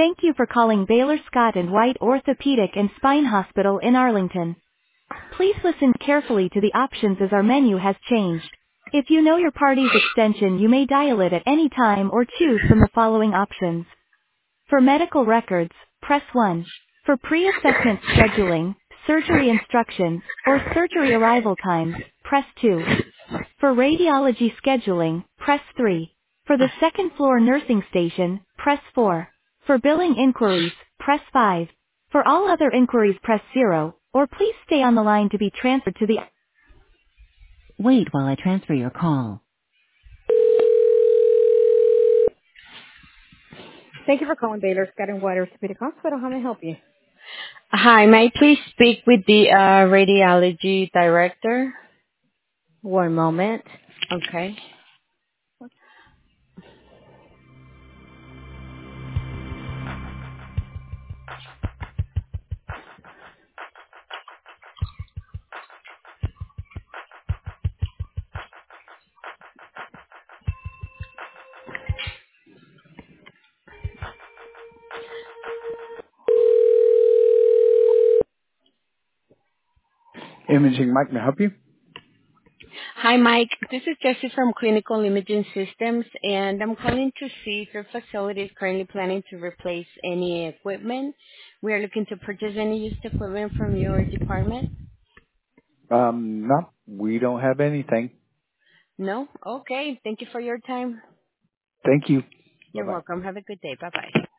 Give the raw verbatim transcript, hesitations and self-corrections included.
Thank you for calling Baylor Scott and White Orthopedic and Spine Hospital in Arlington. Please listen carefully to the options as our menu has changed. If you know your party's extension, you may dial it at any time or choose from the following options. For medical records, press one. For pre-assessment scheduling, surgery instructions, or surgery arrival times, press two. For radiology scheduling, press three. For the second floor nursing station, press four. For billing inquiries, press five. For all other inquiries, press zero, or please stay on the line to be transferred to the... Wait while I transfer your call. Thank you for calling Baylor Scott and White Orthopedic Hospital. How may I help you? Hi, may I please speak with the uh, radiology director? One moment. Okay. Imaging, Mike, may I help you? Hi, Mike. This is Jessie from Clinical Imaging Systems, and I'm calling to see if your facility is currently planning to replace any equipment. We are looking to purchase any used equipment from your department. Um, no, we don't have anything. No? Okay. Thank you for your time. Thank you. You're Bye-bye. welcome. Have a good day. Bye-bye.